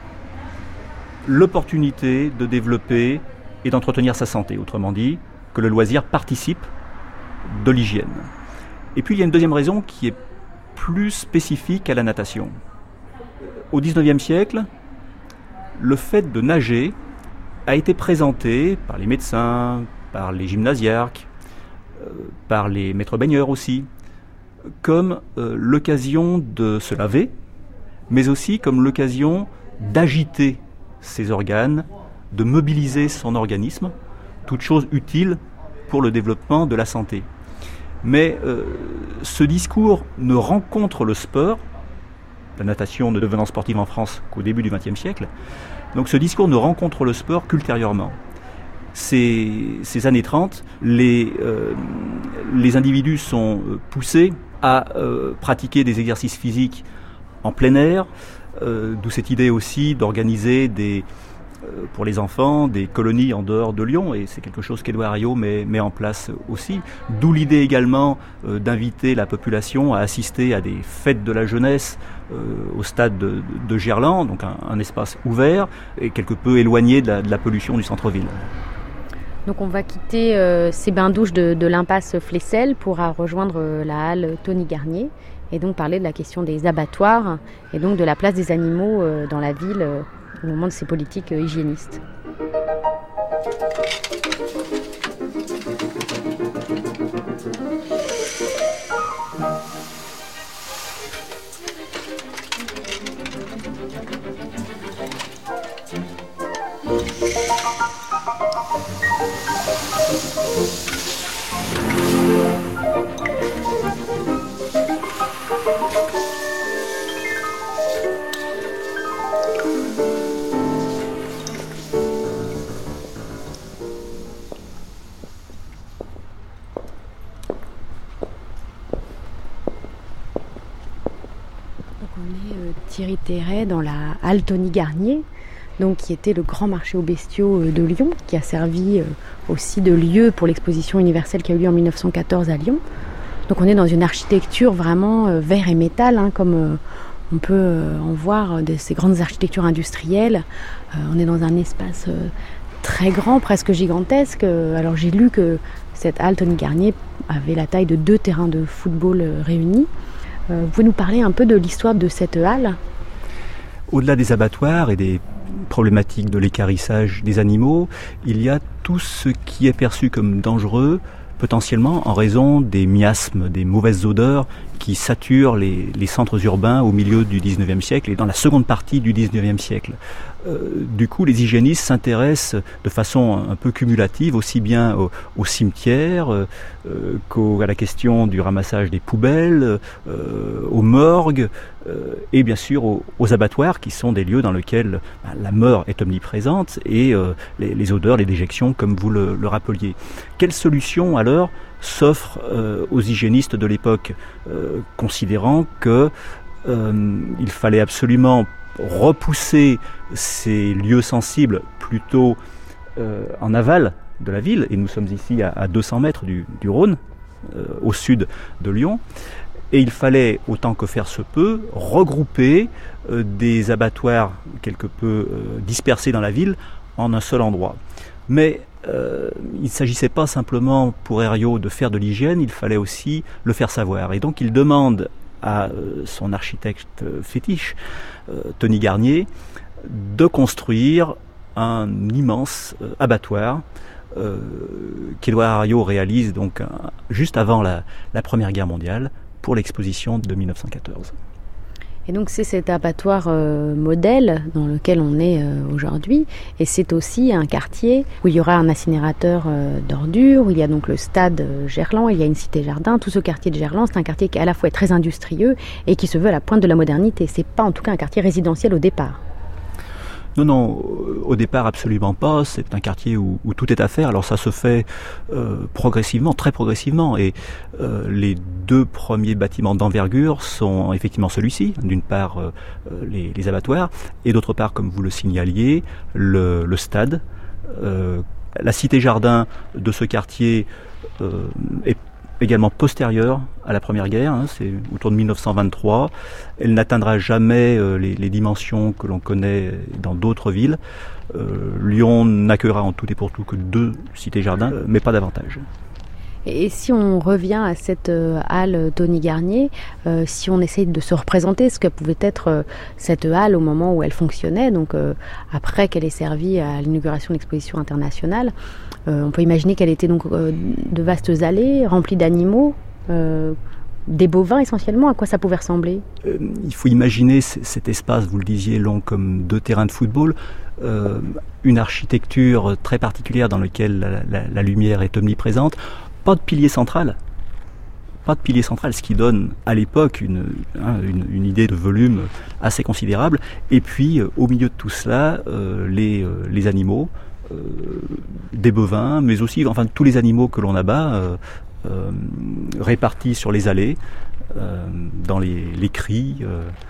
[SPEAKER 10] l'opportunité de développer et d'entretenir sa santé, autrement dit, que le loisir participe de l'hygiène. Et puis il y a une deuxième raison qui est plus spécifique à la natation. Au XIXe siècle, le fait de nager a été présenté par les médecins, par les gymnasiarques, par les maîtres baigneurs aussi, comme l'occasion de se laver, mais aussi comme l'occasion d'agiter ses organes, de mobiliser son organisme, toute chose utile pour le développement de la santé. Mais ce discours ne rencontre le sport, la natation ne devenant sportive en France qu'au début du XXe siècle, donc ce discours ne rencontre le sport qu'ultérieurement. Ces années 30, les individus sont poussés à pratiquer des exercices physiques en plein air, d'où cette idée aussi d'organiser pour les enfants, des colonies en dehors de Lyon, et c'est quelque chose qu'Édouard Herriot met en place aussi. D'où l'idée également d'inviter la population à assister à des fêtes de la jeunesse au stade de Gerland, donc un espace ouvert et quelque peu éloigné de la pollution du centre-ville.
[SPEAKER 3] Donc on va quitter ces bains-douches de l'impasse Flessel pour rejoindre la halle Tony Garnier et donc parler de la question des abattoirs et donc de la place des animaux dans la ville au moment de ces politiques hygiénistes. Thierry Terray dans la halle Tony Garnier, donc qui était le grand marché aux bestiaux de Lyon, qui a servi aussi de lieu pour l'exposition universelle qui a eu lieu en 1914 à Lyon. Donc on est dans une architecture vraiment verre et métal, comme
[SPEAKER 2] On peut en voir de ces grandes architectures industrielles. On est dans un espace très grand, presque gigantesque. Alors j'ai lu que cette halle Tony Garnier avait la taille de 2 terrains de football réunis. Vous pouvez nous parler un peu de l'histoire de cette halle ?
[SPEAKER 10] Au-delà des abattoirs et des problématiques de l'équarrissage des animaux, il y a tout ce qui est perçu comme dangereux, potentiellement en raison des miasmes, des mauvaises odeurs qui saturent les centres urbains au milieu du 19e siècle et dans la seconde partie du 19e siècle. Du coup, les hygiénistes s'intéressent de façon un peu cumulative aussi bien aux cimetières qu'à la question du ramassage des poubelles, aux morgues et bien sûr aux abattoirs qui sont des lieux dans lesquels la mort est omniprésente et les odeurs, les déjections comme vous le rappeliez. Quelle solution alors s'offre aux hygiénistes de l'époque, considérant que il fallait absolument repousser ces lieux sensibles plutôt en aval de la ville, et nous sommes ici à 200 mètres du Rhône, au sud de Lyon, et il fallait, autant que faire se peut, regrouper des abattoirs quelque peu dispersés dans la ville en un seul endroit. Mais il ne s'agissait pas simplement pour Herriot de faire de l'hygiène, il fallait aussi le faire savoir. Et donc il demande à son architecte fétiche, Tony Garnier, de construire un immense abattoir qu'Édouard Herriot réalise donc juste avant la Première Guerre mondiale pour l'exposition de 1914.
[SPEAKER 2] Et donc c'est cet abattoir modèle dans lequel on est aujourd'hui, et c'est aussi un quartier où il y aura un incinérateur d'ordures, où il y a donc le stade Gerland, il y a une cité-jardin. Tout ce quartier de Gerland, c'est un quartier qui à la fois est très industrieux et qui se veut à la pointe de la modernité. C'est pas en tout cas un quartier résidentiel au départ.
[SPEAKER 10] Non, au départ absolument pas. C'est un quartier où tout est à faire. Alors ça se fait progressivement, très progressivement. Et les 2 premiers bâtiments d'envergure sont effectivement celui-ci. D'une part, les abattoirs, et d'autre part, comme vous le signaliez, le stade. La cité-jardin de ce quartier est également postérieure à la Première Guerre, c'est autour de 1923. Elle n'atteindra jamais les dimensions que l'on connaît dans d'autres villes. Lyon n'accueillera en tout et pour tout que 2 cités-jardins, mais pas davantage.
[SPEAKER 2] Et si on revient à cette halle Tony Garnier, si on essaye de se représenter ce que pouvait être cette halle au moment où elle fonctionnait, donc après qu'elle ait servi à l'inauguration de l'exposition internationale, on peut imaginer qu'elle était donc de vastes allées remplies d'animaux, des bovins essentiellement. À quoi ça pouvait ressembler ?
[SPEAKER 10] Il faut imaginer cet espace, vous le disiez, long comme 2 terrains de football, une architecture très particulière dans laquelle la lumière est omniprésente. Pas de pilier central, ce qui donne à l'époque une idée de volume assez considérable. Et puis au milieu de tout cela, les animaux, des bovins, mais aussi tous les animaux que l'on abat, répartis sur les allées, dans les cris,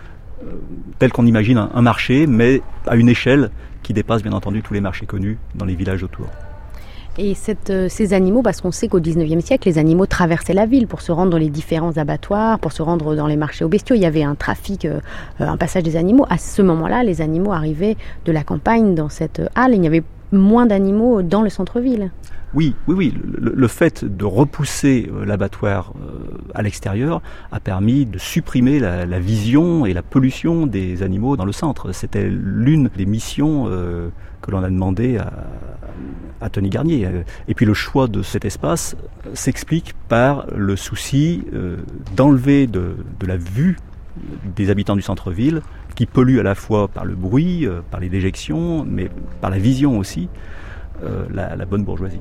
[SPEAKER 10] tel qu'on imagine un marché, mais à une échelle qui dépasse bien entendu tous les marchés connus dans les villages autour.
[SPEAKER 2] Et ces animaux, parce qu'on sait qu'au XIXe siècle, les animaux traversaient la ville pour se rendre dans les différents abattoirs, pour se rendre dans les marchés aux bestiaux. Il y avait un trafic, un passage des animaux. À ce moment-là, les animaux arrivaient de la campagne dans cette halle. Il y avait moins d'animaux dans le centre-ville.
[SPEAKER 10] Oui. Le fait de repousser l'abattoir à l'extérieur a permis de supprimer la vision et la pollution des animaux dans le centre. C'était l'une des missions que l'on a demandé à Tony Garnier. Et puis le choix de cet espace s'explique par le souci d'enlever de la vue des habitants du centre-ville, qui polluent à la fois par le bruit, par les déjections, mais par la vision aussi, la bonne bourgeoisie.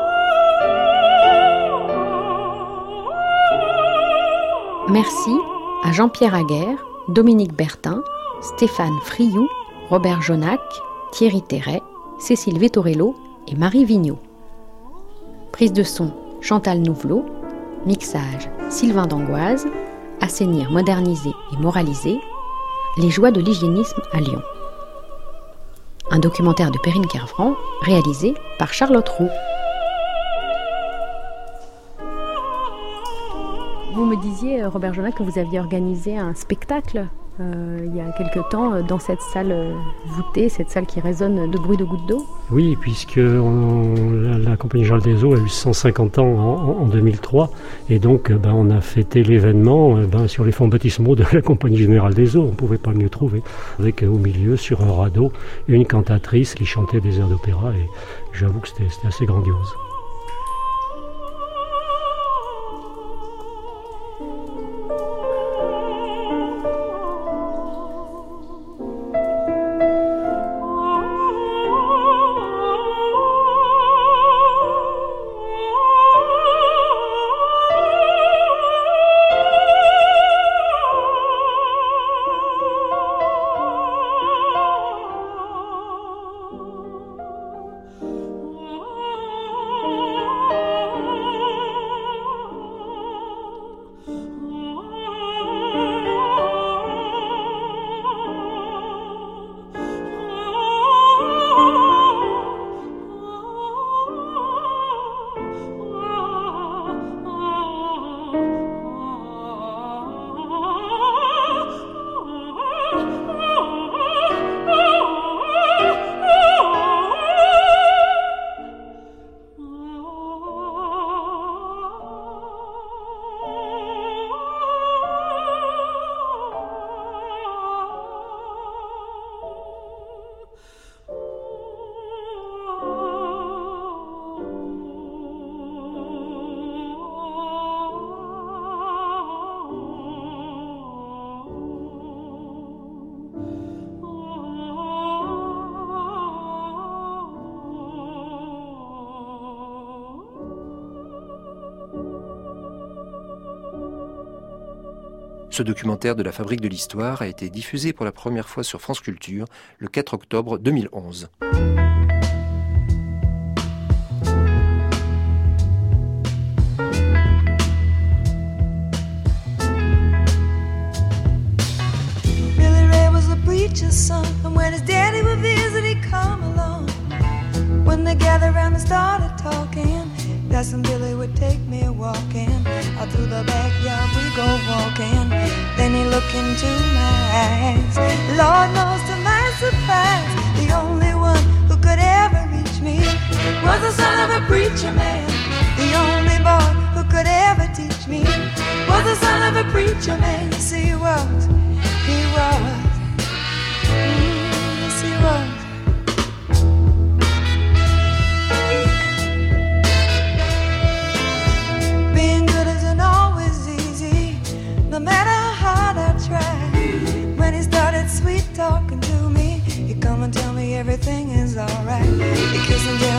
[SPEAKER 2] Merci à Jean-Pierre Aguerre, Dominique Bertin, Stéphane Friou, Robert Jonac, Thierry Terret, Cécile Vettorello et Marie Vigneault. Prise de son, Chantal Nouvelot. Mixage, Sylvain d'Angoise. Assainir, moderniser et moraliser. Les joies de l'hygiénisme à Lyon. Un documentaire de Perrine Kervran, réalisé par Charlotte Roux.
[SPEAKER 3] Vous me disiez, Robert Jonac, que vous aviez organisé un spectacle il y a quelque temps dans cette salle voûtée, cette salle qui résonne de bruit de gouttes d'eau.
[SPEAKER 6] Oui, puisque la Compagnie Générale des Eaux a eu 150 ans en 2003, et donc on a fêté l'événement sur les fonds baptismaux de la Compagnie Générale des Eaux. On ne pouvait pas mieux trouver, avec au milieu, sur un radeau, une cantatrice qui chantait des airs d'opéra, et j'avoue que c'était assez grandiose.
[SPEAKER 1] Ce documentaire de la Fabrique de l'Histoire a été diffusé pour la première fois sur France Culture le 4 octobre 2011.
[SPEAKER 11] Billy Ray was a preacher's son, and when his daddy would visit, he'd come along. When they gathered around and started talking, that's when Billy would take me walking. Out through the backyard we go walking. Then he looked into my eyes. Lord knows to my surprise, the only one who could ever reach me was the son of a preacher man. The only boy who could ever teach me was the son of a preacher man. Yes, he was. He was. Yes, he was. No matter how hard I try, when he started sweet talking to me, he'd come and tell me everything is alright. He kissed and tell